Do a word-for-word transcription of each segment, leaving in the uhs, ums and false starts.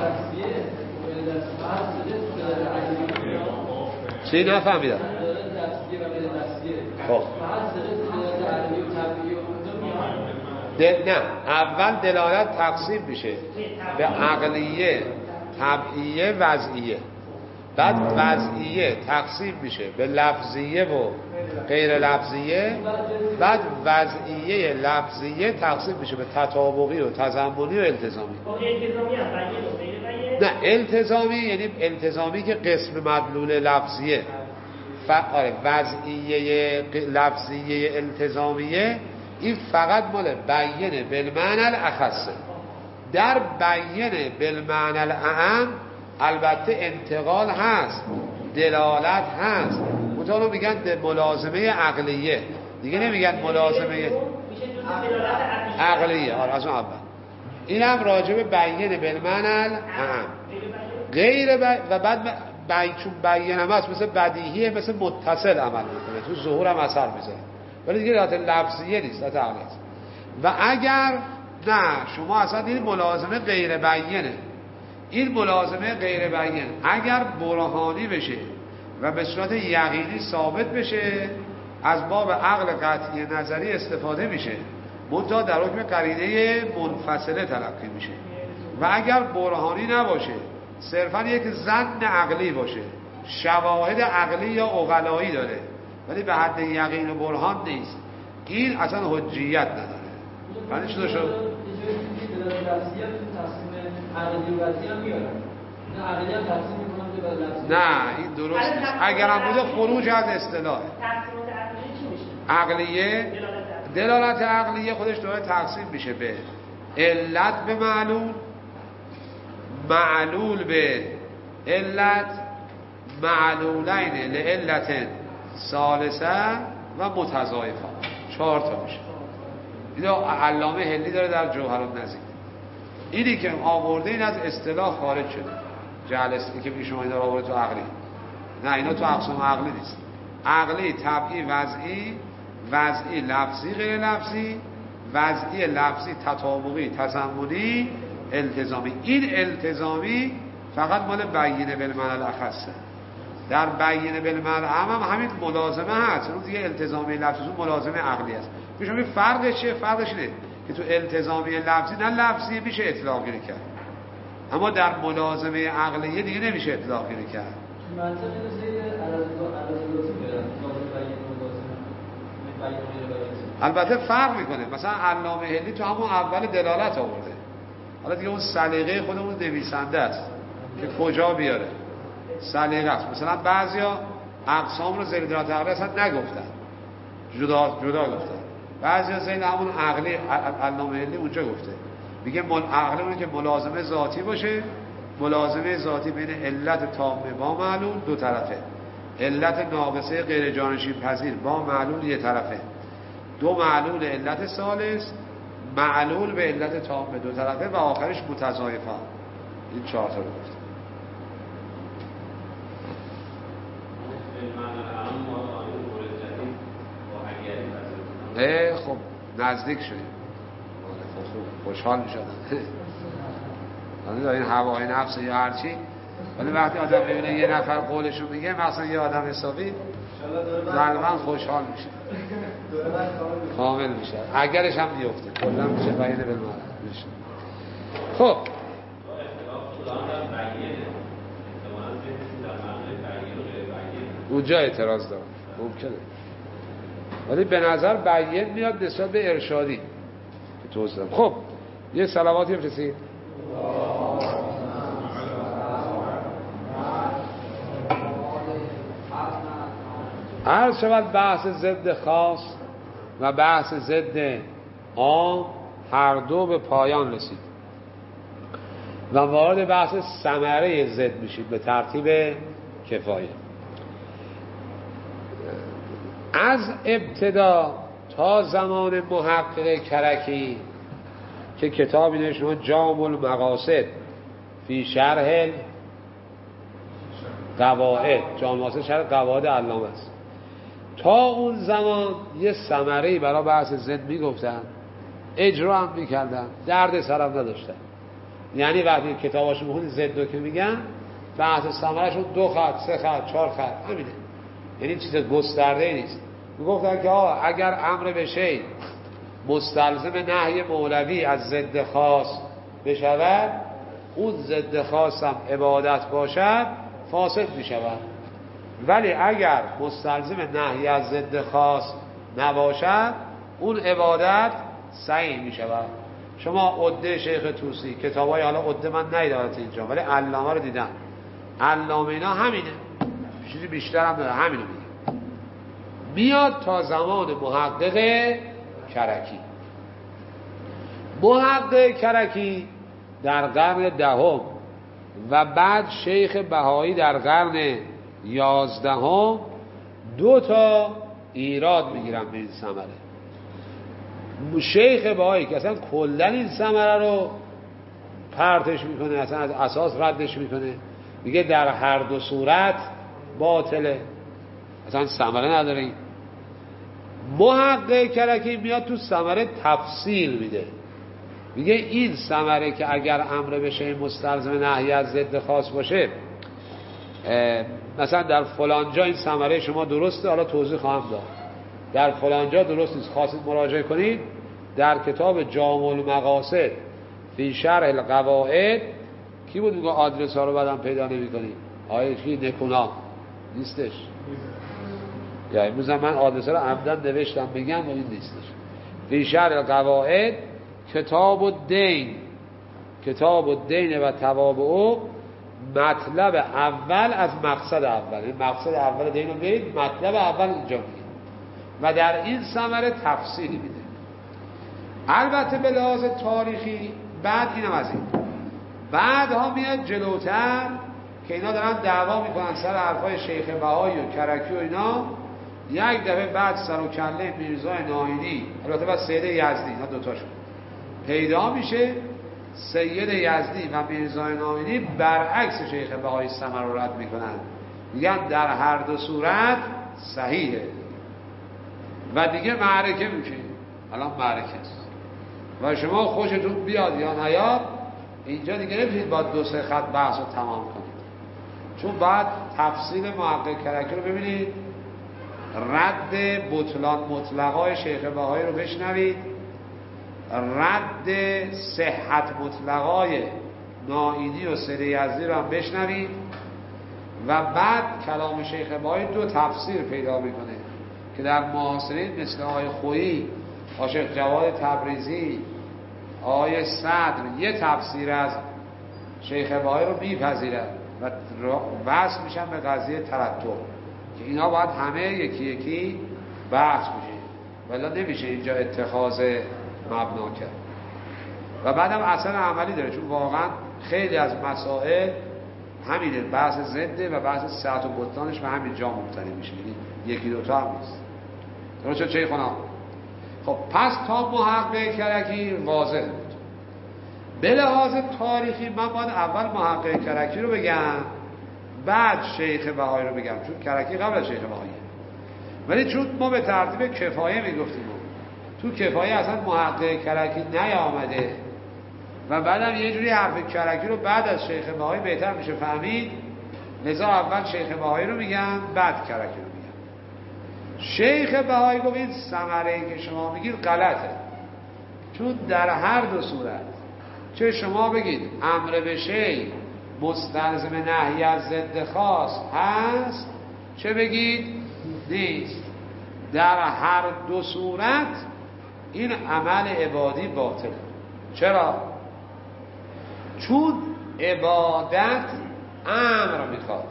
چی نفهمیدم؟ خب دل... نه اول دلالت تقسیم میشه به عقلیه، طبعیه، وضعیه. بعد وضعیه تقسیم میشه به لفظیه و غیر لفظیه. بعد وضعیه لفظیه تقسیم میشه به تطابقی و تضمنی و التزامی. نه التزامی یعنی التزامی که قسم مدلول لفظیه. آره وضعیه لفظیه التزامیه این فقط مال بیان بالمعنی الاخص. در بیان بالمعنی الاعم البته انتقال هست، دلالت هست، مطالعه میگن ملازمه عقلیه، دیگه نمیگن ملازمه عقلیه. آره از اون اول این هم راجع به بیان بالمعنی الاعم. غیر ب... و بعد بی... چون بیان هم هست مثل بدیهیه، مثل متصل عمل میکنه، تو ظهور هم اثر میذاره، ولی دیگه ذات لفظیه نیست، ذات عقلی است. و اگر نه شما اصلا این ملازمه غیر بیانه، این ملازمه غیر بیان اگر برهانی بشه و به صورت یقینی ثابت بشه از باب عقل قطعی نظری استفاده میشه، منتها در حکم قرینه منفصله تلقی میشه. و اگر برهانی نباشه، صرفا یک ظن عقلی باشه، شواهد عقلی یا عقلایی داره ولی به حد یقین و برهان نیست، این اصلا حجیت نداره. یعنی چی شد؟ نه این درست نیست. اگر هم بوده خروج از اصطلاح عقلیه، دلالت عقلیه خودش دوباره تقسیم میشه به علت به معلول، معلول به علت، معلولین لعلت ثالثه و متضاعفه. چهار تا میشه. اینو علامه هلی داره در جوهرالنظیر. اینی که آورده این از اصطلاح خارج شده. جلستی که پیش اومده آورده تو عقلی. نه اینا تو اقسام عقلی نیست. عقلی، طبعی، وضعی، وضعی لفظی، غیر لفظی، وضعی لفظی، تطابقی، تضمنی، التزامی. این التزامی فقط مال بیینه بالمعنی الاخصه. در بیینه بالمعنی هم همین ملازمه هست. اون دیگه التزامی لفظی اون ملازمه عقلی است. میشه می فرقش چیه؟ فرقش اینه که تو التزامی لفظی نه لفظی میشه اطلاق گیری کرد، اما در ملازمه عقلیه دیگه نمیشه اطلاق گیری کرد. البته فرق میکنه. مثلا علامه هلی تو همون اول دلالت آورده، حالا دیگه اون سلیقه خودمون نویسنده است که کجا بیاره، سلیقه است. مثلا بعضیا اقسام رو زیر دلالت عقلی اصلا نگفتن، جدا جدا گفتن. بعضیا زین همون عقلی علامه هلی اونجا گفته، میگه مل عقلی اونه که ملازمه ذاتی باشه، ملازمه ذاتی بین علت تامه با معلول دو طرفه، علت ناقصه غیر جانشین پذیر با معلول یه طرفه، دو معلول علت ثالث، معلول به علت تامه دو طرفه و آخرش متضاعفه. این چهار تا رو گفته. اه خب نزدیک شدیم، خب خوشحال می شدن. این هوای نفس یا هرچی، ولی وقتی آدم ببینه یه نفر قولشو میگه، مثلا یه آدم حسابی ظلمن خوشحال میشه، کامل میشه، اگرش هم میفته کلا میشه بیانه بالمعنی میشه. خب اونجا اعتراض دارم ممکنه، ولی به نظر بیان میاد نسبت به ارشادی که توضیح دادم. خب یه صلواتی بفرستید. عرض شود بحث ضد خاص و بحث ضد عام هر دو به پایان رسید و وارد بحث ثمره ضد میشید به ترتیب کفایه. از ابتدا تا زمان محقق کرکی که کتابی نوشته جامع المقاصد فی شرح قواعد، جامع المقاصد شرح قواعد علامه است، تا اون زمان یه ثمره‌ای برای بحث ضد میگفتن، اجرا هم میکردن، درد سرم نداشتن. یعنی وقتی کتاباشو میخونید ضد که میگن بحث ثمرهشون دو خط، سه خط، چهار خط همینه، یعنی چیز گسترده نیست. میگفتن که آه اگر امر به شی مستلزم نهی مولوی از ضد خاص بشود، اون ضد خاص هم عبادت باشد فاسد میشود، ولی اگر مستلزم نهی از ضد خاص نباشد اون عبادت صحیح میشود. شما عده شیخ طوسی، کتابای حالا عده من ندیدم اینجا ولی علامه رو دیدم، علامه اینا همینه، چیزی بیشتر هم داره، همینو میگه. میاد تا زمان محقق کرکی. محقق کرکی در قرن دهم و بعد شیخ بهایی در قرن یازدهم دو تا ایراد میگیرن به این ثمره. شیخ بهایی که اصلا کلا این ثمره رو پرتش میکنه، اصلا از اساس ردش میکنه، میگه در هر دو صورت باطله، اصلا ثمره نداره. این محقق کرکی میاد تو ثمره تفصیل میده، میگه این ثمره که اگر امر بشه مستلزم نهی از ضد خاص باشه، مثلا در فلان جا این ثمره شما درسته، حالا توضیح خواهم داد، در فلان جا درست نیست، خواستید مراجعه کنید در کتاب جامع المقاصد فی شرح القواعد. کی بود میگه آدرس ها رو بعدم پیدا نمی‌کنید؟ آیه کی نکونا نیستش، یا امروز من آدرس رو عمدن نوشتم بگم و این نیستش. فی شرح القواعد کتاب الدین، کتاب الدین و توابعه، مطلب اول از مقصد اول، این مقصد اول دین رو برید، مطلب اول اینجا میگه و در این ثمره تفصیلی میده. البته به لحاظ تاریخی بعد اینم از این بعدها میاد جلوتر که اینا دارن دعوا میکنن سر حرفای شیخ بهایی و کرکی و اینا، یک دفعه بعد سر و کله میرزای ناینی، البته بعد سید یزدی، اینا دوتاشون پیدا میشه. سید یزدی و میرزای ناینی برعکس شیخ بهایی ثمر رو رد میکنن، میگن در هر دو صورت صحیحه و دیگه معرکه میشه. الان معرکه است و شما خوشتون بیاد یا نیاد اینجا دیگه نمیتونید با دو سه خط بحث رو تمام کنید، چون بعد تفصیل محقق کرکی رو ببینید، رد بطلان مطلقای شیخ بهایی رو بشنوید، رد صحت مطلقای ناینی و سید یزدی رو هم بشنوید و بعد کلام شیخ بهایی دو تفسیر پیدا میکنه که در معاصرین مثل آقای خویی، شیخ جواد تبریزی، آقای صدر یه تفسیر از شیخ بهایی رو میپذیرن و وصل میشن به قضیه ترتب که اینا باید همه یکی یکی بحث میشه ولی نمیشه اینجا اتخاذ مبنا کرد. و بعدم اثر عملی داره، چون واقعا خیلی از مسائل همینه، بحث ضده و بحث صحت و بطلانش به همین جا مبتنی میشه، یعنی یکی دوتا هم نیست. درسته چه خونم؟ خب پس تا محقق کرکی واضح بود. به لحاظ تاریخی من باید اول محقق کرکی رو بگم بعد شیخ بهایی رو بگم، چون کرکی قبل از شیخ بهاییه، ولی چون ما به ترتیب کفایه میگفتیم تو کفایه اصلا محقق کرکی نیامده و بعدم یه جوری حرف کرکی رو بعد از شیخ بهایی بهتر میشه فهمید، لذا اول شیخ بهایی رو میگم بعد کرکی رو میگم. شیخ بهایی گفت این ثمره که شما میگید غلطه، چون در هر دو صورت چه شما بگید امر به شی مستلزم نهی از ضد خاص هست، چه بگید نیست، در هر دو صورت این عمل عبادی باطل. چرا؟ چون عبادت امر میخواد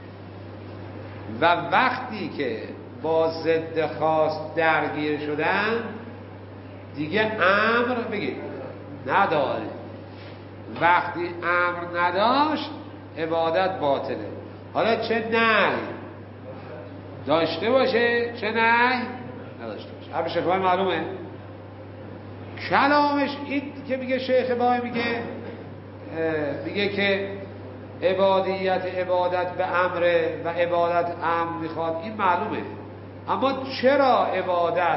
و وقتی که با ضد خاص درگیر شدن دیگه امر بگید نداره، وقتی امر نداشت عبادت باطله. حالا چه نهی داشته باشه چه نهی نداشته باشه، حرف شیخ بهایی معلومه. کلامش این که میگه شیخ بهایی میگه میگه که عبادیت عبادت به امره و عبادت امر میخواد، این معلومه، اما چرا عبادت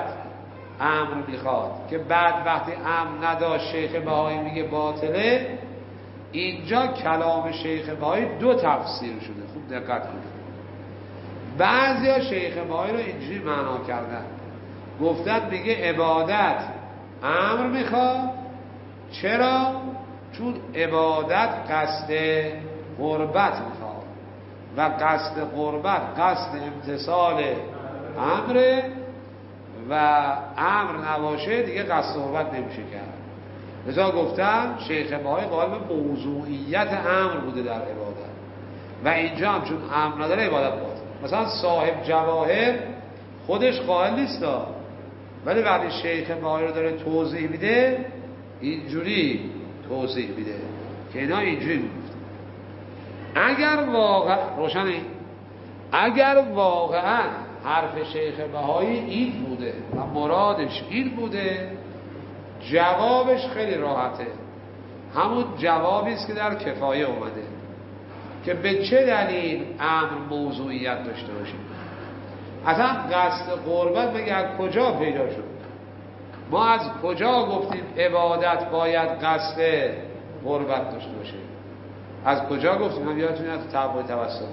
امر میخواد که بعد وقتی امر نداشت شیخ بهایی میگه باطله؟ اینجا کلام شیخ بهایی دو تفسیر شده، خوب دقت کنید. بعضیا شیخ بهایی رو اینجوری معنا کردن، گفتن میگه عبادت امر میخواد. چرا؟ چون عبادت قصد قربت میخواد و قصد قربت قصد امتثال امره و امر نباشه دیگه قصد قربت نمیشه کرد. لذا گفتن شیخ بهایی قائل به موضوعیت امر بوده در عبادت و اینجا هم چون امر نداره عبادت باطل. مثلا صاحب جواهر خودش قائل نیست، ولی وقتی شیخ بهایی رو داره توضیح میده اینجوری توضیح میده که اینا اینجوری گفت. اگر واقعا روشنه، اگر واقعا حرف شیخ بهایی این بوده و مرادش این بوده، جوابش خیلی راحته. همون جوابی است که در کفایه اومده که به چه دلیل امر موضوعیت داشته باشه. اصلا قصد قربت مگه از کجا پیدا شد؟ ما از کجا گفتیم عبادت باید قصد قربت داشته باشه؟ از کجا گفتیم؟ من یادتون میاد تو تبع توسل.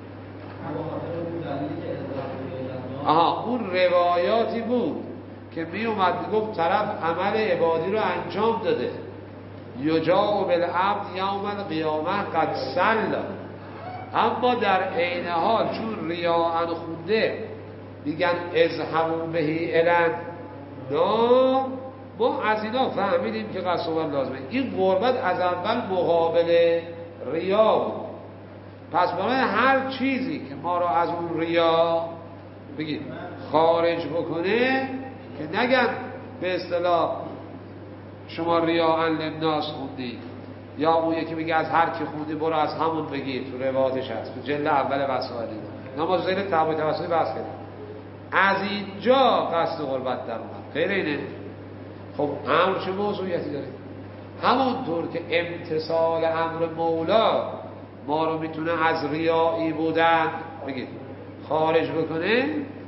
آها، اون روایاتی بود که می اومد گفت طرف عمل عبادی رو انجام داده، یجاء بالعبد یوم القیامه قد صلی، اما در عین حال چون ریاء خونده میگن اذهبوا به الان نار. ما از اینا فهمیدیم که قصد قربت لازمه. این قربت از اول مقابل ریا بود. پس برای هر چیزی که ما را از اون ریا بگید خارج بکنه، که نگن به اصطلاح شما ریا للناس خوندی، یا اون یکی میگه از هر کی خوندی برو از همون بگیر، تو روایتش هست تو جلد اول وسائل. ما زیر تبع توسلی بحث کردیم. از اینجا قصد قربت در اومد، غیر اینه. خب امر چه موضوعیتی داره؟ همونطور که امتثال امر مولا ما رو میتونه از ریایی بودن بگید خارج بکنه،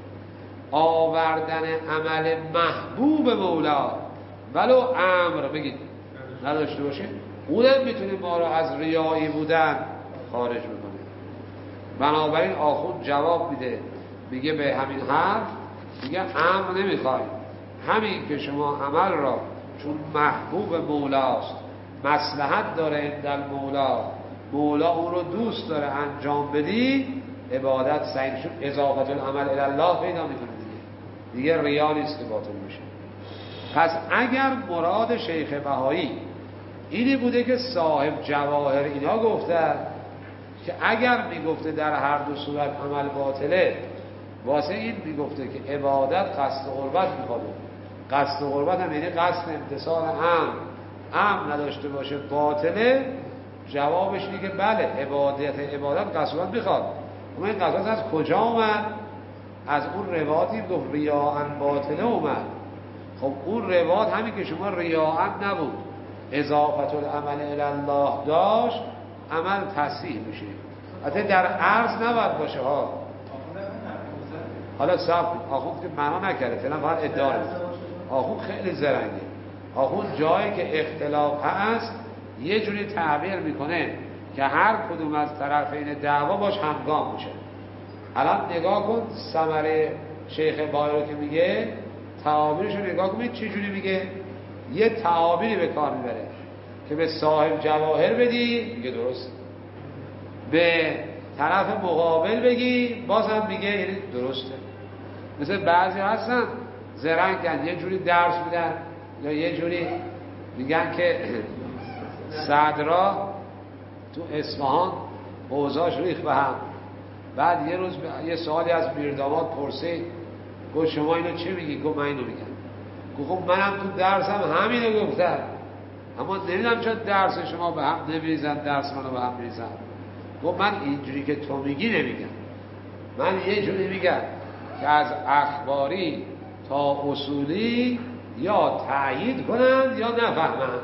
آوردن عمل محبوب مولا ولو امر بگید نداشته باشه، اونم میتونه ما رو از ریایی بودن خارج بکنه. بنابراین آخوند جواب میده، میگه به همین حرف میگه امر نمیخوایم، همین که شما عمل را چون محبوب مولاست، مصلحت داره در مولا، مولا اون رو دوست داره انجام بدی، عبادت سعی شد اضافت العمل الی الله پیدا میکنه دیگه دیگه ریا نیست که باطل میشه. پس اگر مراد شیخ بهایی اینی بوده که صاحب جواهر اینا گفتن که اگر میگفته در هر دو صورت عمل باطله، واسه این میگفته که عبادت قصد قربت میخواد، قصد قربت هم یعنی قصد امتثال امر امر نداشته باشه باطله، جوابش اینه که بله عبادت عبادت قصد قربت میخواد. اما این قصد از کجا اومد؟ از اون روایتی گفت ریاء باطله اومد. خب اون روایت همین که شما ریاء نبود، اضافت العمل الی الله داشت، عمل تصحیح میشه. حتی در عرض نباید باشه ها. حالا صاحب آخوند که معنا نکرده، فعلا فقط ادعا میکنه. آخوند خیلی زرنگه. آخوند جایی که اختلاف هست یه جوری تعبیر میکنه که هر کدوم از طرفین دعوا باش همگام میشه. الان نگاه کن ثمره شیخ بهایی رو که میگه، تعابیرش رو نگاه کنید چه جوری میگه. یه تعابیری به کار میبره که به صاحب جواهر بدی میگه درست، به طرف مقابل بگی بازم میگه یعنی درسته. مثل بعضی هستن زرنگن یه جوری درس میدن یا یه جوری میگن که صدرا تو اصفهان اوضاعش ریخ به هم. بعد یه روز یه سوالی از میرداماد پرسید، گفت شما اینو چی میگی؟ گفت من اینو میگم. گفت منم تو درسم همینو گفتم، اما نمیدونم چرا درس شما به هم نمیریزن، درس منو به هم میریزن. گفت من اینجوری که تو میگی نمیگم، من یه جوری میگم که از اخباری تا اصولی یا تأیید کنن یا نفهمن.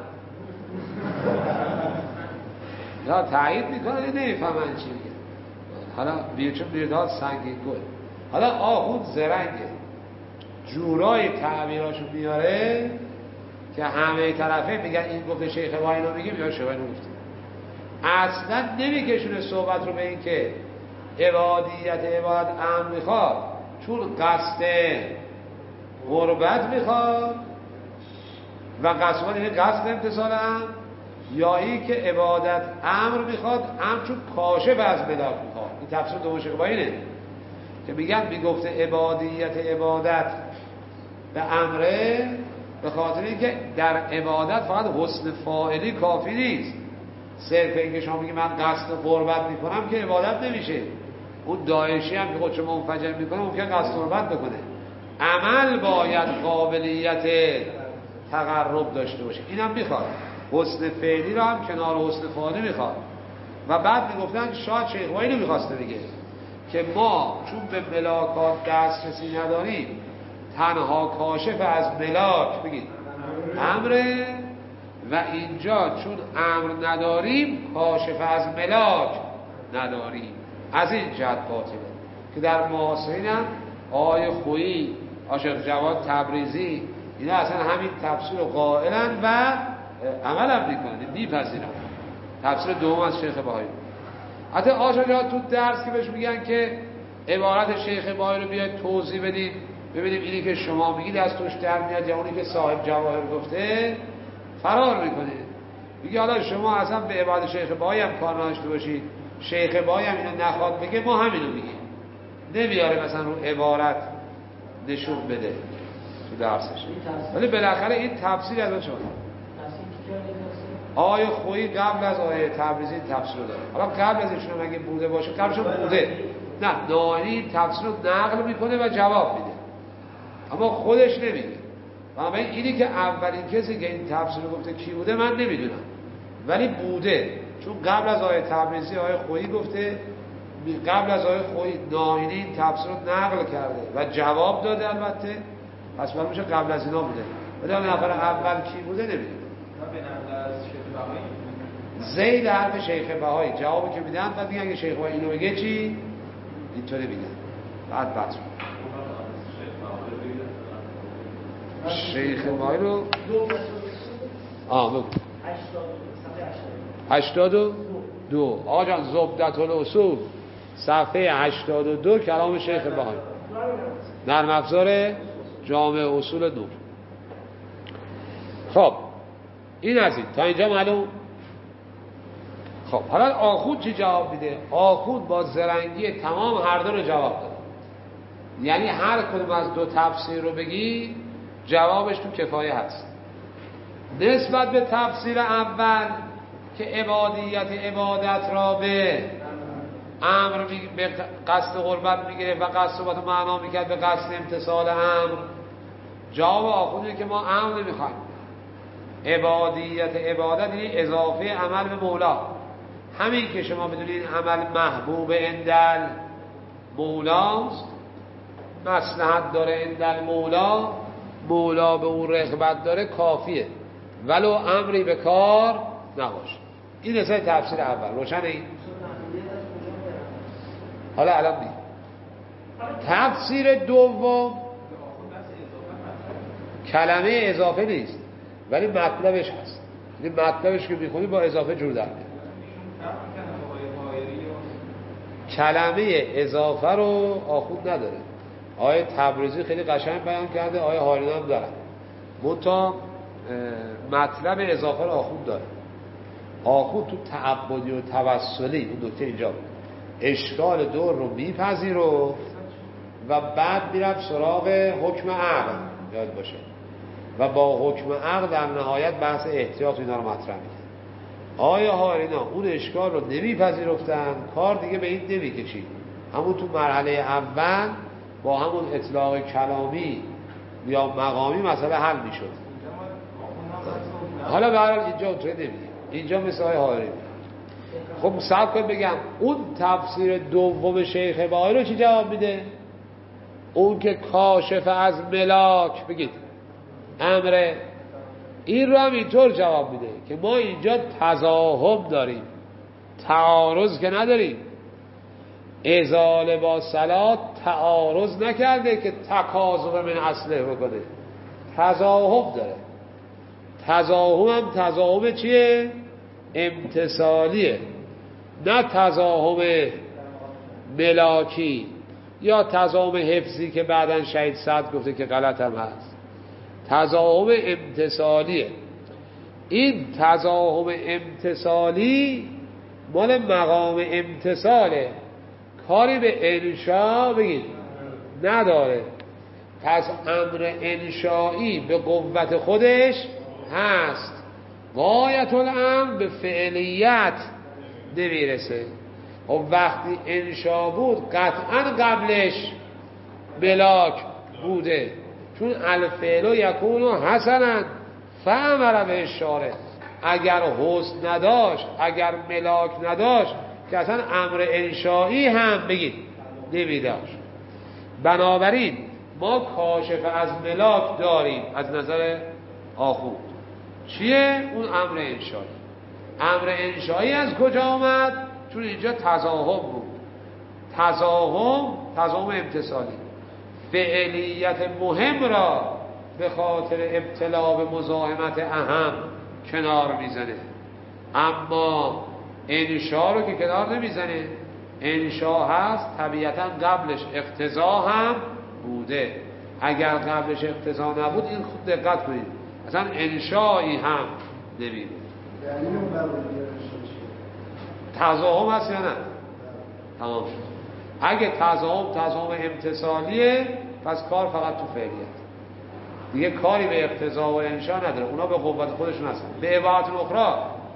یا تأیید میکنن یا نمیفهمن چی میگن. حالا بیچون بیرداد سنگین گل. حالا آخوند زرنگه، جورای تعبیراشو میاره که همه طرفه میگن این گفته شیخ بهایی رو میگیم یا شیخ بهایی رو گفته. اصلا نمیکشونه صحبت رو به این که عبادیت عبادت امر میخواد، چون قصد قربت میخواد و قصد این قصد امتصال امر، یا این که عبادت امر میخواد، امر چون کاشف از ملاک میخواد. این تفسیر دوم شیخ با اینه که میگن میگفته عبادیت عبادت به امره، به خاطر اینکه در عبادت فقط حسن فاعلی کافی نیست. صرف اینکه شما میگی من قصد قربت میکنم که عبادت نمیشه. اون داعشی هم که خودش منفجر میکنه ممکن قصد قربت بکنه، عمل باید قابلیت تقرب داشته باشه. اینم میخواد حسن فعلی رو هم کنار حسن فاعلی میخواد. و بعد میگفتن شاید شیخ وایی رو میخواسته بگه که ما چون به ملاکات دسترسی نداریم، تنها کاشف از ملاک بگید امره، و اینجا چون امر نداریم کاشف از ملاک نداریم. از این جهت باطله که در معاصرین هم آقای خویی، عاشق جواد تبریزی، اینا اصلا همین تفسیر رو قائلن و عمل هم میکنن، میپذیرن. تفسیر دوم از شیخ بهایی. حتی عاشق جواد تو درس که بهش میگن که عبارت شیخ بهایی رو بیاید توضیح بدید ببینیم اینی که شما میگید از توش در میاد یا اونی که صاحب جواهر گفته، فرار میکنه. میگه حالا شما اصلا به عبادت شیخ بهایی هم کار نداشته باشید، شیخ بهایی هم اینو نخواد بگه، ما همینو میگیم. نمیاره مثلا رو عبارت نشون بده تو درسش. ولی بالاخره این تفسیر از چون آیه خویی قبل از آیه تبریزی تفسیر داره. حالا قبل از ایشون اگه بوده باشه، قبلش بوده، نه ناینی تفسیر رو نقل میکنه و جواب میده، اما خودش نمیگه. و اینی که اولین کسی که این تفسیر رو گفته کی بوده من نمیدونم، ولی بوده، چون قبل از آیه تبریزی آیه خویی گفته، قبل از آیه خویی ناینی این تفسیر رو نقل کرده و جواب داده البته، پس معلوم میشه قبل از اینا بوده. ولی اون نفر اول کی بوده نمیدونم. زید حرف شیخ بهایی جوابی که میدن، بعد میگن که شیخ بهایی اینو بگه چی اینطوری میگن، بعد بعد شیخ بهایی رو آه بگو هشتاد و دو آقا جان، زبدت الاصول صفحه هشتاد و دو کلام شیخ بهایی، نرم افزار جامع اصول نور. خب این از این تا اینجا معلوم. خب حالا آخوند چی جواب میده؟ آخوند با زرنگی تمام هر دو رو جواب داد. یعنی هر کدوم از دو تفسیر رو بگی جوابش تو کفایه هست. نسبت به تفسیر اول که عبادیت عبادت را به امر به قصد قربت میگیره و قصد صحبت معنا میکرد به قصد امتصال امر، جواب آخونده که ما امر نمیخوایم. عبادیت عبادت یعنی اضافه عمل به مولا. همین که شما بدونید عمل محبوب اندل مولاست، مصلحت داره اندل مولا، مولا به اون رغبت داره، کافیه ولو امری به کار نباشه. این اصلا تفسیر اول روشنه. این حالا الان بید تفسیر دوم کلمه اضافه نیست ولی مطلبش هست. این مطلبش که میخونی با اضافه جور در میاد. کلمه اضافه رو آخوند نداره. آیه تبریزی خیلی قشنگ بیان کرده، آیه هارین هم داره، منتها مطلب اضافه رو آخوند داره. آخوند تو تعبدی و توسلی، اون نکته اینجا بود، اشکال دور رو میپذیره و بعد میرفت سراغ حکم عقل، یاد باشه، و با حکم عقل در نهایت بحث احتیاط اینا رو مطرح میکنه. آیا هارینا اون اشکال رو نمیپذیرفتن، کار دیگه به این نمیکشید. همون تو مرحله اول با همون اطلاق کلامی یا مقامی مسئله حل میشد. حالا به هر حال اینجا اونطوری نمیگه، اینجا مثل آیه هارینا. خب صبر کنید بگم اون تفسیر دوم شیخ بهایی رو چی جواب میده؟ اون که کاشف از ملاک بگید امره، این رو هم اینطور جواب میده که ما اینجا تضاهم داریم، تعارض که نداریم. ازاله با صلات تعارض نکرده که تکاذب من اصله بکنه، تضاهم داره. تضاهم هم تضاهم چیه؟ امتصالیه، نه تضاهم ملاکی یا تضاهم حفظی که بعداً شهید سعد گفته که غلط هم هست. تضاهم امتصالیه. این تضاهم امتصالی مال مقام امتصاله، کاری به انشاء بگید نداره. پس امر انشایی به قوت خودش هست، غایت الامر به فعلیت نمیرسه. و وقتی انشا بود قطعا قبلش ملاک بوده، چون الفعل یکون حسنا فامر به اشاره. اگر حسن نداشت، اگر ملاک نداشت که اصلا امر انشایی هم بگید نمیداشت. بنابراین ما کاشف از ملاک داریم از نظر آخوند. چیه اون امر انشایی؟ امر انشایی از کجا آمد؟ چون اینجا تضاهم بود. تضاهم تضاهم امتصالی فعلیت مهم را به خاطر ابتلا به مزاحمت اهم کنار میزنه، اما انشا رو که کنار نمیزنه. انشا هست طبیعتا قبلش اقتضا هم بوده. اگر قبلش اقتضا نبود این خود دقت کنید اصلا انشایی هم نمیده. تضاهم هست یا نه؟ تمام شد. اگه تضاهم تضاهم امتصالیه پس کار فقط تو فعلیت، دیگه کاری به اقتضا و انشا نداره، اونا به قوت خودشون هستن. به عبارت اخرى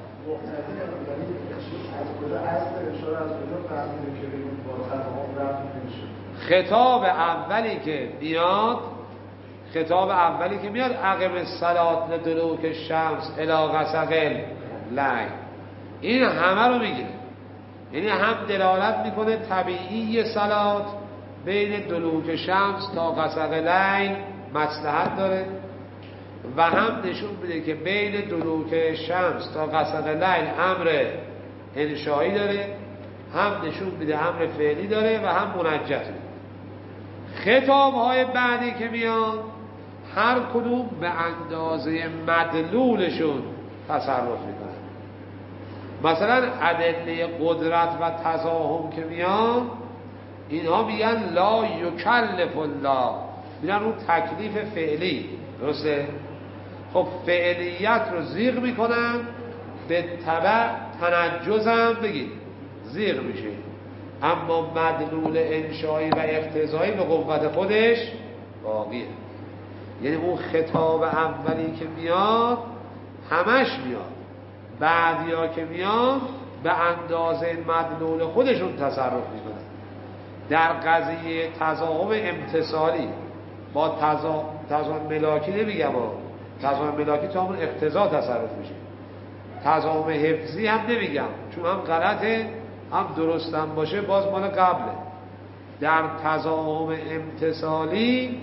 خطاب اولی که میاد خطاب اولی که میاد عقب الصلات لدلوک شمس الی غسق اللیل، این همه رو میگیره. یعنی هم دلالت میکنه طبیعی صلات بین دلوک شمس تا غسق لیل مصلحت داره، و هم نشون میده که بین دلوک شمس تا غسق لیل امر انشایی داره، هم نشون میده امر فعلی داره و هم منجزه. خطاب های بعدی که میان هر کدوم به اندازه مدلولشون تصرف میکنن. مثلا ادله قدرت و تضاهم که میان اینها میگن لا یکلف الله، میگن اون تکلیف فعلی، درسته؟ خب فعلیت رو زیغ میکنن، به تبع تنجزم بگید زیغ میشه، اما مدلول انشایی و اقتضایی به قوت خودش باقیه. یعنی اون خطاب اولی که میاد همش میاد، بعدیا که میاد به اندازه مدلول خودشون تصرف میکنن. در قضیه تضاهم امتصالی با تضاهم ملاکی نمیگم، تضاهم ملاکی تا همون اقتضا تصرف میشه. تضاهم حفظی هم نمیگم چون هم غلطه هم درستم باشه باز مال قبله. در تضاهم امتصالی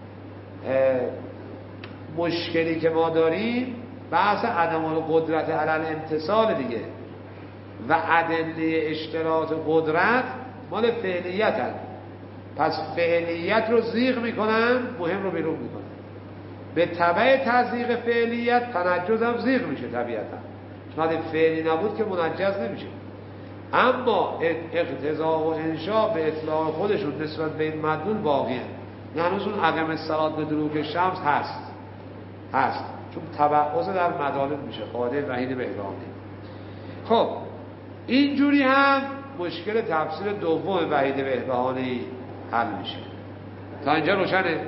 مشکلی که ما داریم بحث عدم القدرت علی الامتصال دیگه، و ادله اشتراط قدرت مال فعلیت هست. پس فعلیت رو زیغ میکنن، مهم رو بیرون میکنن. به تبع تزیغ فعلیت تنجز هم زیغ میشه طبیعتا، چون اگه فعلی نبود که منجز نمیشه. اما اقتضا و انشا به اطلاع خودشون نسبت به این مدلول باقیه. هنوز اون عقم الصلات به دلوک شمس هست هست چون تبعض در مدالل میشه، قاعده وحید بهبهانی. خب اینجوری هم مشکل تفسیر دوم وحید بهبهانی حل میشه. تا اینجا روشنه؟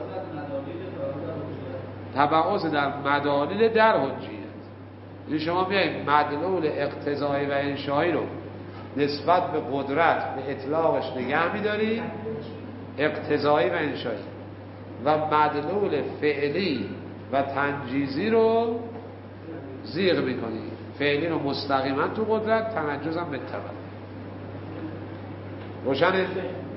تبعض در مدالل در حجیت. یعنی شما بیایید مدلول اقتضایی و انشایی رو نسبت به قدرت به اطلاقش نگه میداری، اقتضایی و انشایی، و مدلول فعلی و تنجیزی رو زیغ میکنی. فعلی رو مستقیما تو قدرت، تنجز هم به تبع. روشنه؟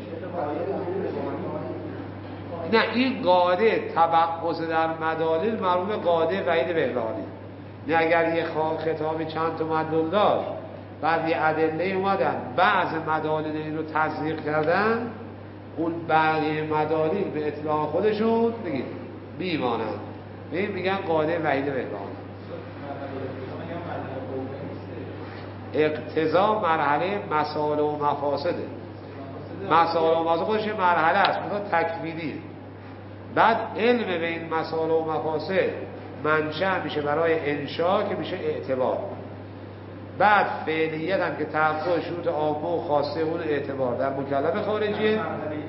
نه این قاعده تبعض در مدالل مربوط به قاعده وحید بهبهانی. نه اگر یه خطابی چند تا مدلول داشت بعد یه ادله اومدن بعض مدالل این رو تزریق کردن، اون بقیه مدالل به اطلاع خودشون بگید میمانند. این میگن قاعده وحید بهبهانی. اقتضا مرحله مسائل و مفاسده. مسائل و مفاسد خودش مرحله است، مثلا تکوینیه. بعد علم به این مسائل و مفاسد منشأ میشه برای انشا که میشه اعتبار. بعد فعلیت هم که تحقق شروط عامه و خاصه اون اعتبار در مکلف خارجیه.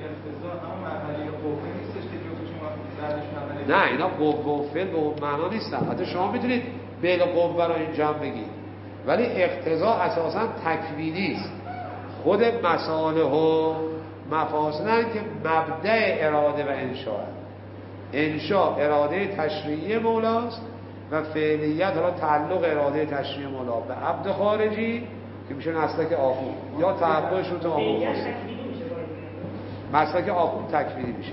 نه اینا قوه و فعل به اون معنا نیستن. حتی شما میتونید بین قوه را اینجا بگید، ولی اقتضا اساسا تکوینی است. خود مصالح و مفاسدن که مبدأ اراده و انشاء. انشاء اراده تشریعی مولاست و فعلیت را تعلق اراده تشریعی مولا به عبد خارجی که میشه مسلک آخون یا تحقق شروط آخون خاصه. مسلک آخون تکوینی میشه.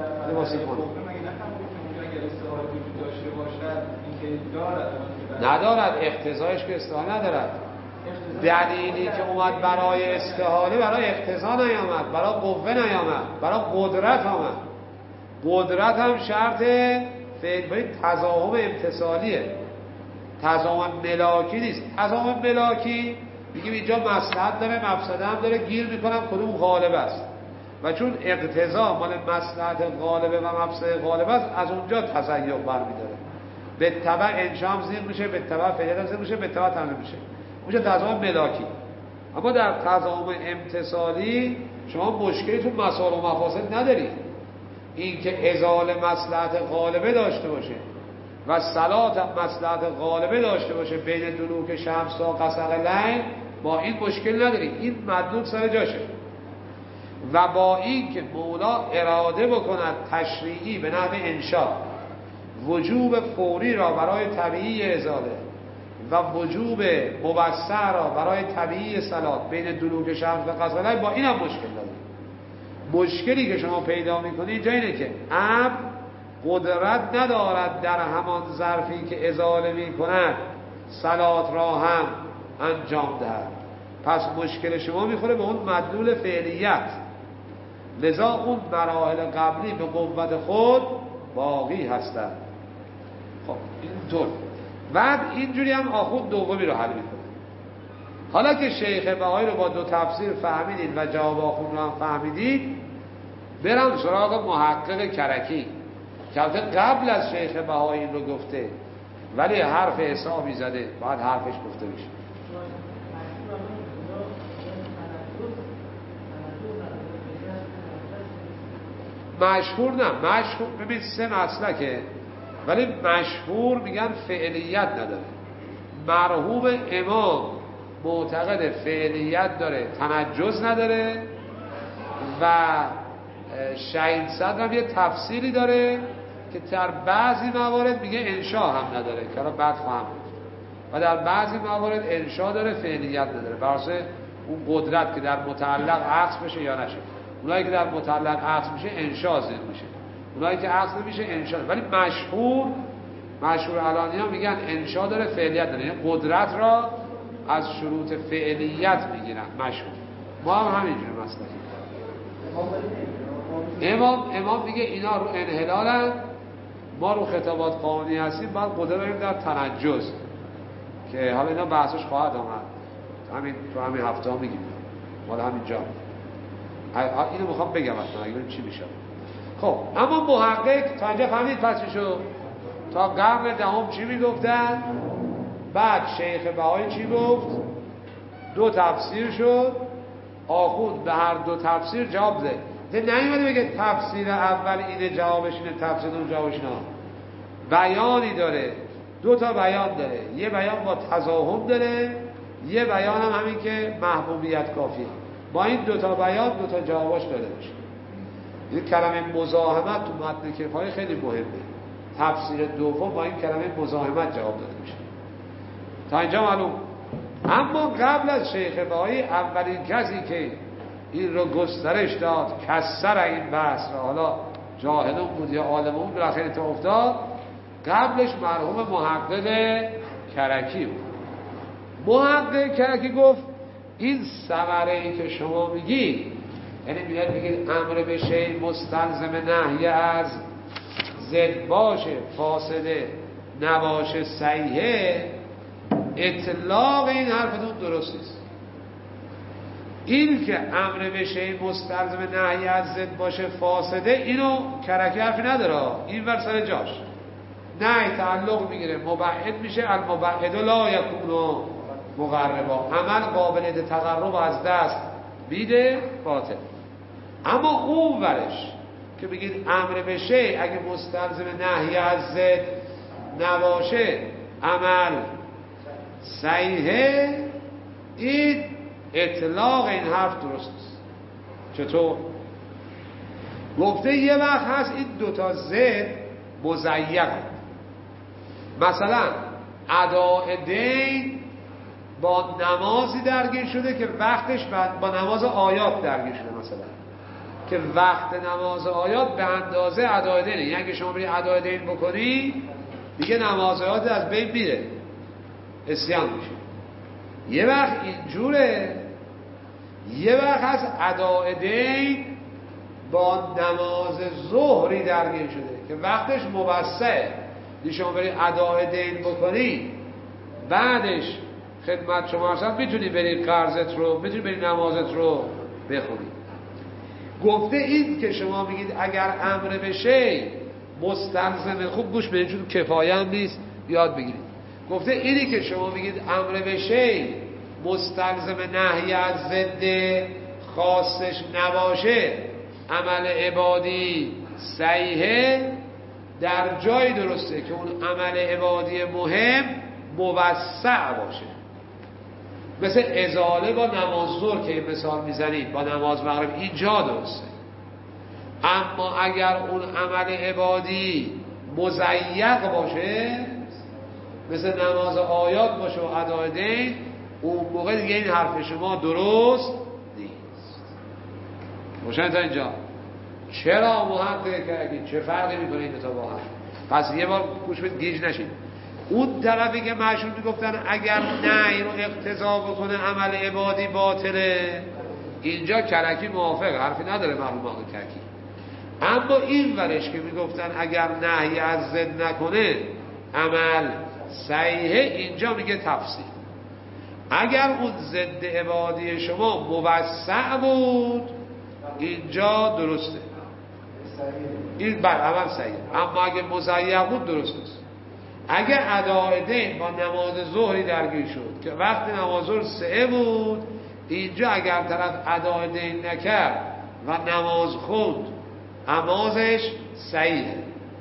ندارد اقتضایش که استحاله ندارد. دلیلی که اومد برای استحاله برای اقتضا نیامد، برای قوه نیامد، برای قدرت آمد. قدرت هم شرط فعل تضاهم امتصالیه، تضاهم ملاکی نیست. تضاهم ملاکی میگیم اینجا مصلحت داره مفسده هم داره، گیر میکنم کدوم غالب است، و چون اقتضا مال مصلحت غالبه و مفسده غالب است از اونجا تضیع برمیداره. به تبع انشام زیر میشه، به تبع فعلیت زیر میشه، به تبع تنظیم میشه، میشه تضاهم ملاکی. اما در تضاهم امتصالی شما مشکلی تو مسائل و مفاسد ندارید. این که ازاله مصلحت غالبه داشته باشه و صلات مصلحت غالبه داشته باشه بین دلوک شمس تا غسق لیل، با این مشکل نداریم. این مدلول سر جاشه. و با این که مولا اراده بکند تشریعی به نحو انشاء وجوب فوری را برای طبیعی ازاله و وجوب مبصر را برای طبیعی صلات بین دلوک شمس و غسق لیل، با این هم مشکل نداریم. مشکلی که شما پیدا میکنید اینجا اینه که اب قدرت ندارد در همان ظرفی که ازاله میکند صلات را هم انجام دهد. پس مشکل شما میخوره به اون مدلول فعلیت، لذا اون مراحل قبلی به قوت خود باقی هستند. خب اینطور. بعد اینجوری هم آخوند دومی رو حل میکنه. حالا که شیخ بهایی رو با دو تفسیر فهمیدید و جواب آخوند رو هم فهمیدید، برم سراغ محقق کرکی که قبل از شیخ بهایی این رو گفته ولی حرف حسابی زده، باید حرفش گفته بشه. مشهور نه، مشهور ببین سه مسلکه، ولی مشهور میگن فعلیت نداره. مرحوم امام معتقد فعلیت داره، تنجز نداره، و شهید صدر هم یه تفسیری داره که در بعضی موارد میگه انشا هم نداره که را بعد خواهم و در بعضی موارد انشا داره فعلیت نداره، براسه اون قدرت که در متعلق عکس بشه یا نشه. اونایی که در متعلق عکس میشه انشا زیر میشه، اونایی که عکس نمیشه انشا. ولی مشهور مشهور علانی ها میگن انشا داره فعلیت داره، یعنی قدرت را از شروط فعلیت میگیرن. مشهور ما هم همینجوری مسئله امام امام میگه اینا رو انحلالن، ما رو خطابات قانونی هستیم، باید قدرت بریم در تنجز که حالا اینا بحثش خواهد آمد همین تو همین هفته ها میگیم، مال همینجا اینو میخوام بگم اصلا اگه چی میشه. خب اما محقق تا اینجا فهمید پس چی شد؟ تا قرن دهم چی میگفتن؟ بعد شیخ بهایی چی گفت؟ دو تفسیر شد، آخوند به هر دو تفسیر جواب ده. ده نمیده بگه تفسیر اول اینه جوابش اینه، تفسیر دوم جوابش نه. بیانی داره، دو تا بیان داره، یه بیان با تضاهم داره، یه بیان هم همین که محبوبیت کافیه. با این دو تا بیان دو تا جوابش داده میشه. این کلمه مزاحمت تو متن کفایه خیلی مهمه. تفسیر دوم با این کلمه مزاحمت جواب داده میشه. تا اینجا معلوم. اما قبل از شیخ بهایی اولین کسی که این رو گسترش داد کسر این بحث را، حالا جاهلون بود یا عالمون بالاخره تو افتاد، قبلش مرحوم محقق کرکی بود. محقق کرکی گفت این ثمره‌ای که شما میگی، یعنی میاد میگید امر به شیء مستلزم نهی از ضد باشه، فاسده نباشه، صحیحه، اطلاق این حرفتون درست نیست. این که امر به شیء مستلزم نهی از ضد باشه فاسده، اینو کرکی حرفی نداره، این ور سر جاش. نهی تعلق میگیره، مبعد میشه، المبعد لا یکون مقربا، عمل قابل تقرب از دست میده باطل. اما اون ورش که بگید امر به شیء اگه مستلزم نهی از ضد نباشه عمل صحیحه، این اطلاق این حرف درست است. چطور؟ گفته یه وقت هست این دوتا ضد مزیق، مثلا اداء دین با نمازی درگیر شده که وقتش با نماز آیات درگیر شده، مثلا که وقت نماز آیات به اندازه اداء دینه، یعنی اگه شما بری اداء دین بکنی دیگه نماز آیات از بین میره، عصیان میشه. یه وقت اینجوره، یه وقت هست اداء دین با نماز ظهری درگیر شده که وقتش موسعه، شما بری اداء دین بکنی بعدش خدمت شما هستن میتونی بری قرضت رو، میتونی بری نمازت رو بخونی. گفته این که شما میگید اگر امر بشه مستلزم، خوب گوش بدید چون کفایه هم نیست یاد بگیرید. گفته اینی که شما میگید امر بشه مستلزم نهی از ضد خاصش نباشه عمل عبادی صحیحه، در جای درسته که اون عمل عبادی مهم موسع باشه، مثل ازاله با نماز ظهر که مثال میزنید با نماز مغرب، اینجا درسته. اما اگر اون عمل عبادی مزیق باشه مثل نماز آیات باشه و اداء دین، اون موقع دیگه این حرف شما درست نیست. روشن تا اینجا؟ چرا محقق کردید؟ چه فرقی میکنه این دو تا با هم؟ پس یه بار گوش بدید گیج نشید. اون طرفی که معشول میگفتن اگر نهی رو اقتضا بکنه عمل عبادی باطله، اینجا کرکی موافق، حرفی نداره معلومات کرکی. اما این ورش که میگفتن اگر نهی از ضد نکنه عمل صحیحه، اینجا میگه تفصیل. اگر اون ضد عبادی شما موسع بود اینجا درسته، این بر عمل صحیحه. اما اگه مضیق بود درست نیست. اگه اداء دین با نماز ظهری درگیر شد که وقت نماز ظهر سه بود، اینجا اگر طرف اداء دین نکرد و نماز خوند نمازش صحیحه.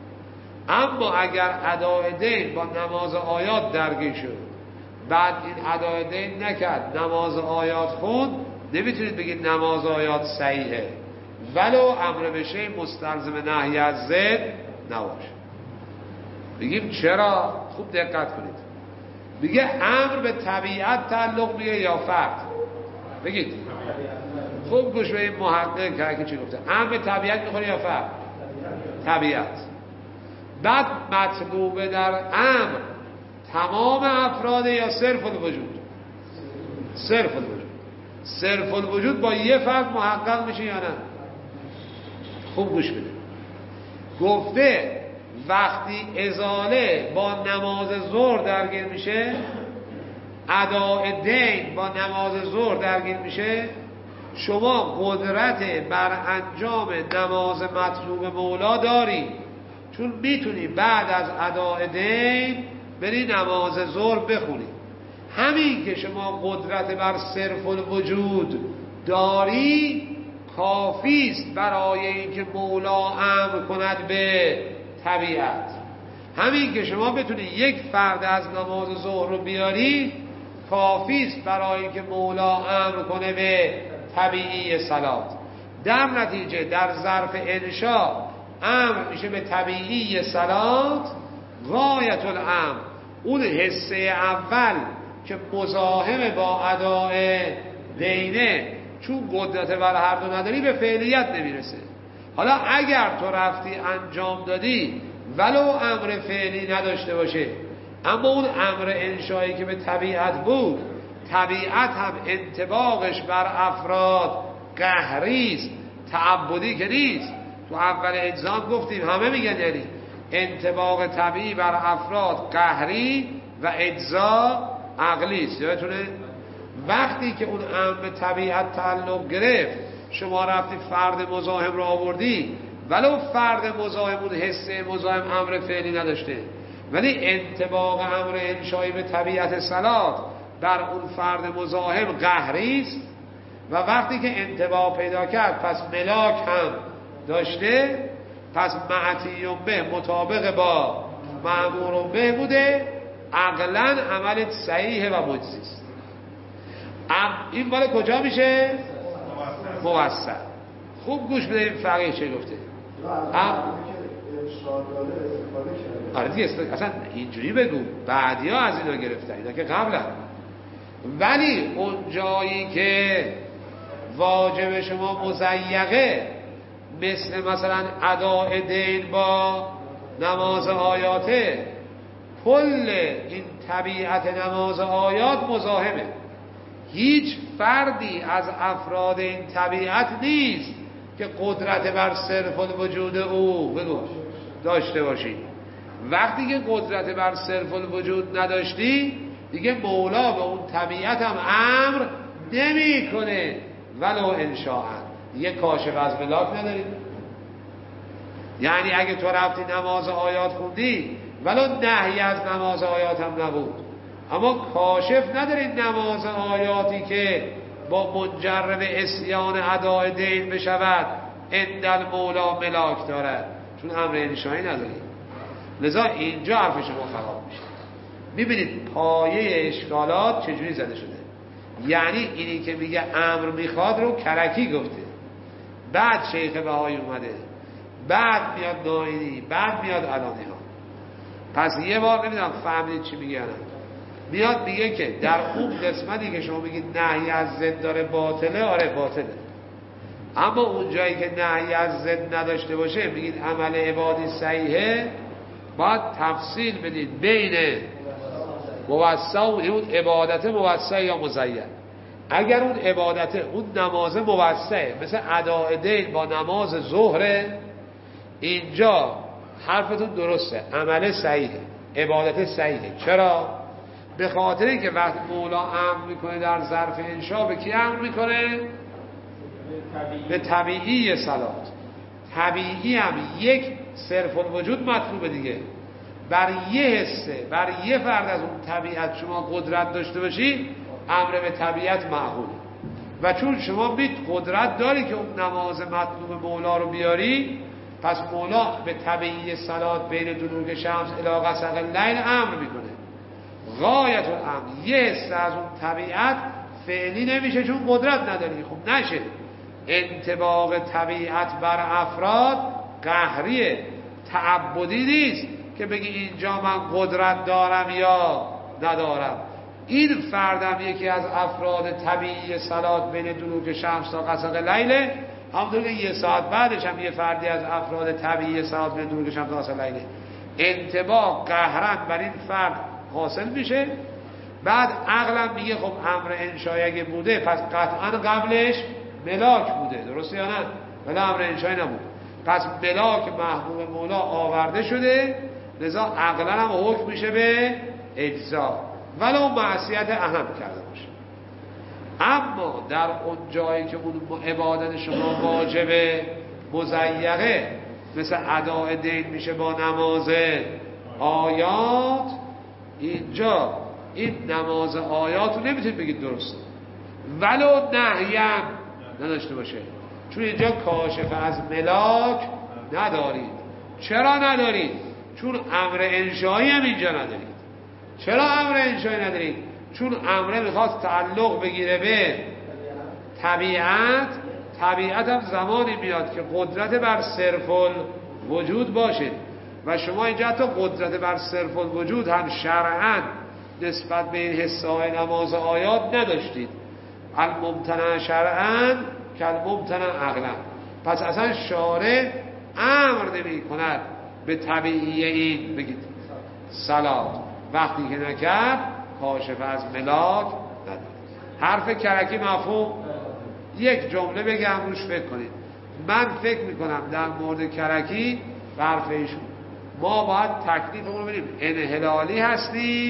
اما اگر اداء دین با نماز آیات درگیر شد بعد این اداء دین نکرد نماز آیات خوند، نمیتونید بگید نماز آیات صحیحه ولو امر بشه مستلزم نهی از ضد نباشه. بگیم چرا؟ خوب دقت کنید. میگه امر به طبیعت تعلق میگه یا فرد؟ بگید خوب گوش به این محقق که چی گفته. امر به طبیعت میخوره یا فرد؟ طبیعت. بعد مطلوب در امر تمام افراد یا صرف الوجود؟ صرف الوجود. صرف الوجود با یه فرد محقق میشه یا نه؟ خوب گوش بده. گفته وقتی ازاله با نماز ظهر درگیر میشه، اداء دین با نماز ظهر درگیر میشه، شما قدرت بر انجام نماز مطلوب مولا داری، چون میتونی بعد از اداء دین بری نماز ظهر بخونی. همین که شما قدرت بر صرف الوجود داری کافی است برای اینکه مولا امر کند به طبیعت. همین که شما بتونی یک فرد از نماز ظهر رو بیاری کافی است برای اینکه مولا امر کنه به طبیعی صلات. در نتیجه در ظرف انشاء امر میشه به طبیعی صلات. غایت الامر اون حصه اول که مزاحم با اداء دینه، چون قدرت بر هر دو نداری به فعلیت نمیرسه. حالا اگر تو رفتی انجام دادی ولو امر فعلی نداشته باشه، اما اون امر انشایی که به طبیعت بود، طبیعت هم انطباقش بر افراد قهری است، تعبدی که نیست. تو اول اجزام گفتیم همه میگن یعنی انطباق طبیعی بر افراد قهری و اجزا عقلی است. یادتونه وقتی که اون امر به طبیعت تعلق گرفت شما رفتی فرد مزاحم رو آوردی، ولو فرد مزاحم اون حسه مزاحم امر فعلی نداشته، ولی انطباق امر انشایی به طبیعت صلات در اون فرد مزاحم قهری است و وقتی که انطباق پیدا کرد پس ملاک هم داشته، پس معطی به مطابق با مأمور به بوده، عقلا عملت صحیحه و مجزی است. این مال کجا میشه؟ موثق. خوب گوش بده این فقیه چه گفته. ام آره دیگه اصلا اینجوری بگو، بعدی ها از اینا گرفتن، اینا که قبلا. ولی اون جایی که واجب شما مزیقه، مثل مثلا اداء دین با نماز آیاته، کل این طبیعت نماز آیات مزاحمه. هیچ فردی از افراد این طبیعت نیست که قدرت بر صرف الوجود او بگو داشته باشی. وقتی که قدرت بر صرف الوجود نداشتی دیگه مولا به اون طبیعت هم امر نمی کنه ولو انشاء. دیگه کاشف از ملاک نداری. یعنی اگه تو رفتی نماز آیات خوندی ولو نهی از نماز آیات هم نبود، اما کاشف نداری نماز آیاتی که با منجر به اسیان اداء دین بشود اندل مولا ملاک دارد، چون امر انشایی نداری. لذا اینجا حرف شما خراب میشه. میبینید پایه اشکالات چجوری زده شده. یعنی اینی که میگه امر میخواد رو کرکی گفته، بعد شیخ بهایی اومده، بعد میاد نائینی، بعد میاد علانی ها. پس یه بار نمیدونم فهمید چی میگه. میاد میگه که در اون قسمتی که شما میگید نهی از ضد داره باطله، آره باطله، اما اون جایی که نهی از ضد نداشته باشه میگید عمل عبادی صحیحه، باید تفصیل بدید بین موسع و اون عبادت موسع یا مزین. اگر اون عبادت اون نماز موسعه مثل اداء دین با نماز ظهره، اینجا حرفتون درسته، عمل صحیحه، عبادت صحیحه. چرا؟ به خاطر اینکه وقت مولا امر میکنه در ظرف انشا به کی امر میکنه؟ به طبیعی صلات. طبیعی هم یک صرف الوجود مطلوبه دیگه. بر یه حصه، بر یه فرد از اون طبیعت شما قدرت داشته باشی، امر به طبیعت معقوله. و چون شما بیت قدرت داری که اون نماز مطلوب مولا رو بیاری، پس مولا به طبیعی صلات بین دلوک شمس الی غسق اللیل امر میکنه. غایت الامر یه حصه از اون طبیعت فعلی نمیشه چون قدرت نداری. خب نشه. انطباق طبیعت بر افراد قهریه، تعبدی نیست که بگی اینجا من قدرت دارم یا ندارم. این فردم یکی از افراد طبیعی صلات بین دلوک شمس تا غسق لیل، همونطور که یه ساعت بعدش هم یه فردی از افراد طبیعی صلات بین دلوک شمس تا غسق لیل. انطباق قهرن بر این فرد حاصل میشه. بعد عقلم میگه خب امر انشایی اگه بوده پس قطعا قبلش ملاک بوده، درسته یا نه؟ ولی امر انشایی نبود، پس ملاک محبوب مولا آورده شده، لذا عقلا هم حکم میشه به اجزا ولو معصیت اهم کرده باشه. اما در اون جایی که اون عبادت شما واجبه مزیقه مثل اداء دین میشه با نماز آیات، اینجا این نماز آیات رو نمیتونید بگید درسته ولو نهیم نداشته باشه، چون اینجا کاشف از ملاک ندارید. چرا ندارید؟ چون امر انشایی هم اینجا ندارید. چرا امر انشایی ندارید؟ چون امره میخواست تعلق بگیره به طبیعت. طبیعت هم زمانی میاد که قدرت بر صرف الوجود باشه و شما اینجا حتی قدرت بر صرف الوجود هم شرعاً نسبت به این حصه‌های نماز آیات نداشتید. الممتنع شرعاً که الممتنع عقلاً. پس اصلا شارع امر نمی کند به طبیعی این بگید صلات، وقتی که نکرد کاشف از ملاک ندارد. حرف کرکی مفهوم؟ یک جمله بگم روش فکر کنید. من فکر میکنم در مورد کرکی حرف ایشون ما باید تکلیفمون رو ببینیم انحلالی هستیم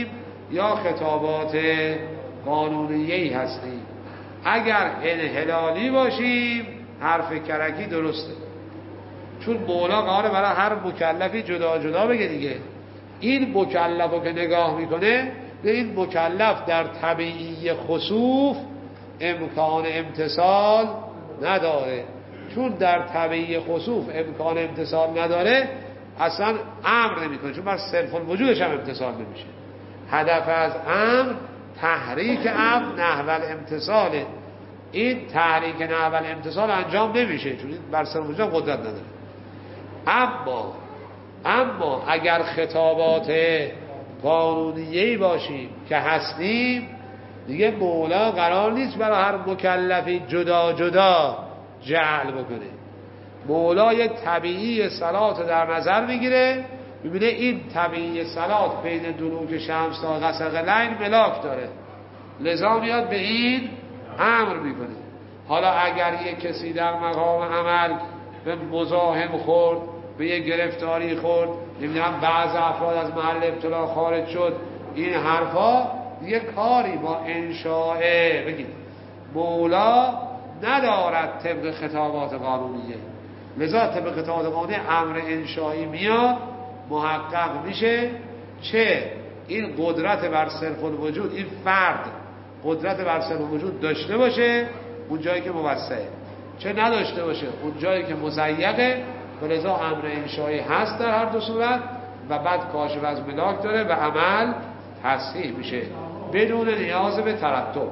یا خطابات قانونیه‌ای هستیم. اگر انحلالی باشیم حرف کرکی درسته، چون مولا قراره برای هر مکلفی جدا جدا بگه دیگه. این مکلف رو که نگاه میکنه به این مکلف در طبیعی خسوف امکان امتصال نداره، چون در طبیعی خسوف امکان امتصال نداره اصلا امر نمیکنه، چون بر صرف الوجودش هم امتصال نمیشه. هدف از امر تحریک امر نحو الامتصاله. این تحریک نحو الامتصال انجام نمیشه چون این بر صرف الوجود قدرت نداره. اما اما اگر خطابات قانونیه‌ای باشیم که هستیم دیگه مولا قرار نیست برای هر مکلفی جدا جدا جعل بکنه. مولا یک طبیعی صلات در نظر میگیره، میبینه این طبیعی صلات بین دلوک شمس تا غسق لین ملاک داره، لذا میاد به این امر میکنه. حالا اگر یک کسی در مقام عمل به مزاحم خورد، به یک گرفتاری خورد، نمیدونم بعض افراد از محل ابتلا خارج شد، این حرفا دیگه کاری با انشاء بگید مولا ندارد طبق خطابات قانونیه. لذا طبق خطابات قانونی امر انشایی میاد، محقق میشه چه این قدرت بر صرف الوجود، این فرد قدرت بر صرف الوجود داشته باشه اون جایی که موسعه، چه نداشته باشه اون جایی که مضیقه. ولذا امر انشایی هست در هر دو صورت و بعد کاشف از ملاک داره و عمل تصحیح میشه بدون نیاز به ترتب.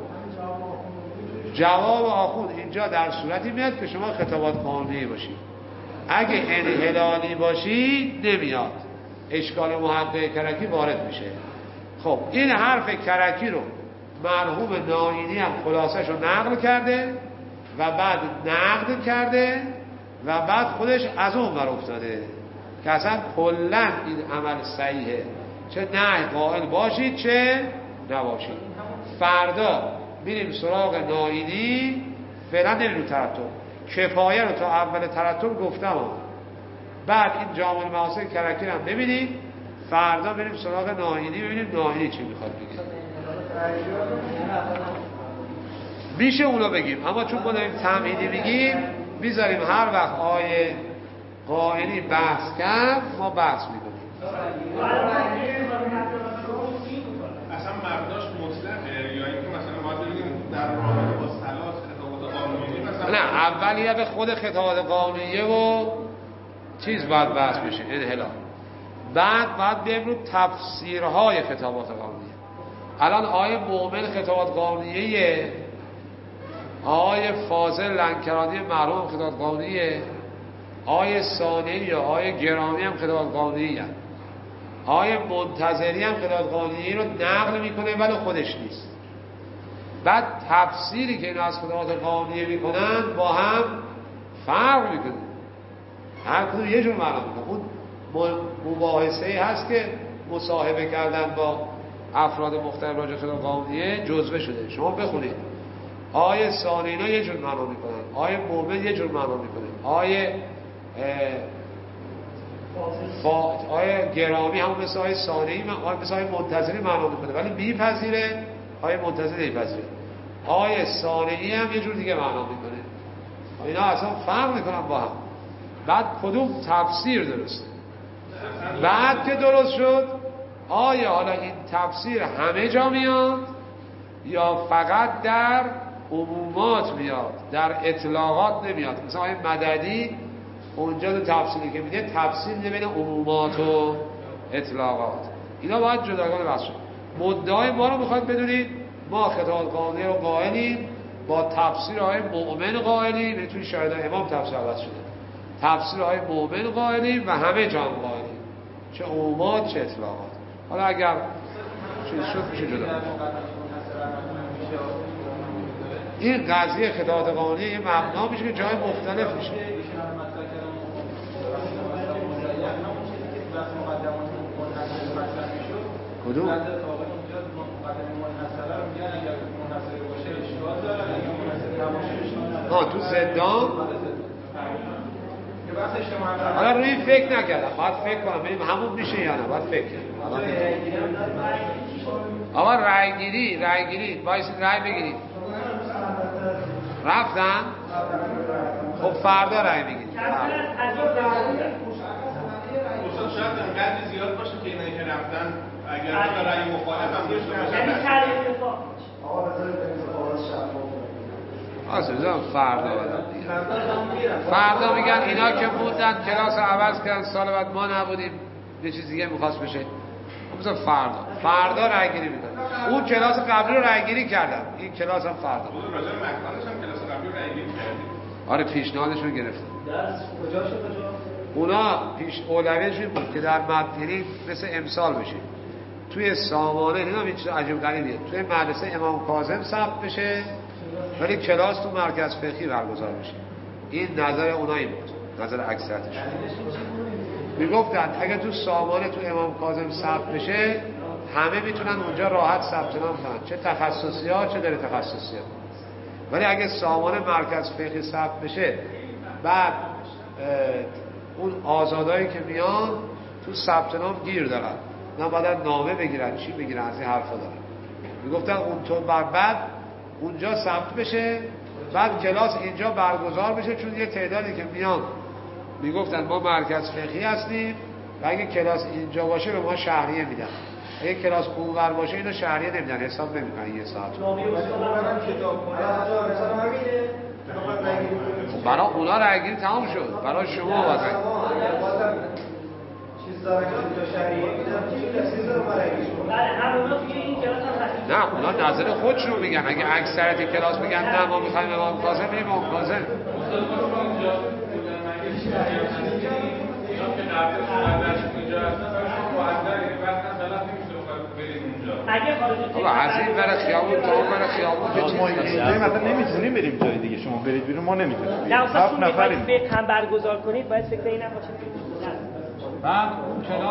جواب آخوند اینجا در صورتی میاد که شما خطابات قانونی باشید. اگه انحلالی باشید نمیاد، اشکال محقق کرکی وارد میشه. خب این حرف کرکی رو مرحوم ناینی هم خلاصش رو نقل کرده و بعد نقد کرده و بعد خودش از اون ور افتاده که اصلا کلا این عمل صحیحه، چه نه قائل باشید چه نباشید. فردا میریم سراغ ناینی، فعلا نمیریم ترتب، کفایه رو تا اول ترتب گفتم، بعد این جامع المعاصر کرکی هم ببینید، فردا بریم سراغ ناینی ببینیم ناینی چی میخواد بگه. میشه اونو بگیم، اما چون ما داریم تمهیدی میگیم میذاریم هر وقت آیه قائلی بحث کرد ما بحث میکنیم. اصلا مبناش مطلقه یا اینکه مثلا ما ببینیم در رابطه با ثلاث خطابات قانونی مثلا نه اول یه به خود خطابات قانونیه و چیز باید بحث بشه انحلال، بعد بعد بریم رو تفسیرهای خطابات قانونیه. الان آیه مؤمن خطابات قانونیه، آیه فاضل لنکرانی مرحوم خطابات قانونیه، آیه ثانی یا آیه گرامی هم خطابات قانونیه، آیه منتظری هم خطابات قانونیه رو نقل میکنه ولی خودش نیست. بعد تفسیری که اینا از خطابات قانونیه میکنن با هم فرق میکنه، هر کدوم یه جور معنا میکنه. اون مباحثه‌ای هست که مصاحبه کردن با افراد مختلف راجع خطابات قانونیه جزوه شده، شما بخونید. آیه ثانی اینا یه جور معنا میکنن، آیه مؤمن یه جور معنا میکنه، آیه فا... آیه گرامی هم مثل آیه ثانی، آیه مثل آیه منتظری معنا میکنه ولی میپذیره، آیه منتظری نمیپذیره. آیه ثانی هم یه جور دیگه معنا میکنه. اینا اصلا فرق میکنن با هم. بعد کدوم تفسیر درسته؟ بعد که درست شد آیا حالا این تفسیر همه جا میاد یا فقط در عمومات میاد، در اطلاقات نمیاد؟ مثلا آیه مددی اونجا تو تفسیری که میده تفسیر میده بین عمومات و اطلاقات. اینا باید جداگانه بحث شد. مدعای ما رو میخواد بدونید ما خطابات قانونی رو قائلیم، با تفسیرهای مؤمن قائلیم، یعنی توی شاهدان امام تفسیر عوض شده، تفسیرهای مؤمن قائلیم و همه جا قائلیم، چه عمومات چه اطلاقات. حالا اگر چیز شد میشه جدا. این قضیه خطابات قانونی یه مبنا میشه که جای مختلف میشه. کدوم؟ ها تو زندان؟ حالا روی فکر نکردم، باید فکر کنم ببینیم همون میشه یا نه، باید فکر کنم. آقا رای گیری رای گیری وایسید رای بگیرید. رفتن؟ خب فردا رای بگیرید. استاد شاید انقدر زیاد باشه که اینایی که رفتن اگر تا رای مخالف هم داشته باشن یعنی سر اتفاق آقا بذارید انتخابات شفاف آسه بزنم فردا بدم فردا میگن اینا که بودن کلاس عوض کردن سال بعد ما نبودیم یه چیز دیگه میخواست بشه. بزن فردا فردا رای گیری میکنن. اون کلاس قبلی رو رای گیری کردن این کلاس هم فردا. بود راجع به مکانش هم کلاس قبلی رای گیری کردیم. آره پیشنهادش رو گرفتن. درس کجا شد کجا؟ اونا پیش اولویتش این بود که در مدینی مثل امسال بشه توی سامانه اینا این چیز عجیب غریبیه توی مدرسه امام کاظم ثبت بشه ولی کلاس تو مرکز فقهی برگزار بشه. این نظر اونایی بود نظر اکثرتش. میگفتن اگه تو سامانه تو امام کاظم ثبت بشه همه میتونن اونجا راحت ثبت نام کنن چه تخصصی ها چه غیر تخصصی ها. ولی اگه سامانه مرکز فقهی ثبت بشه بعد اون آزادایی که میان تو ثبت نام گیر دارن نه باید نامه بگیرن چی بگیرن از این حرفا دارن. میگفتن اون تو بر بعد اونجا ثبت بشه بعد کلاس اینجا برگزار بشه چون یه تعدادی که میان میگفتن ما مرکز فقهی هستیم و اگه کلاس اینجا باشه به ما شهریه میدن اگه کلاس اونور باشه اینو شهریه نمیدن حساب نمیکنن یه ساعت. برای اونا رایگیری تمام شد برای شما واسه چیز داره که اینجا شهریه میدن چیز رو برای بله همونا توی این کلاس هم نه اونا نظر خودشون میگن اگه اکثریت کلاس میگن نه ما میخوایم امام کاظم بریم امام کاظم. اگه از این برای خیابون تا اون برای خیابون که ما اینجا مثلا نمیتونیم بریم جای دیگه شما برید بیرون ما نمیتونیم. نه اصلا هفت چون میخواید نفریم. فقه هم برگزار کنید باید فکر این نباشه. بعد اون کلاس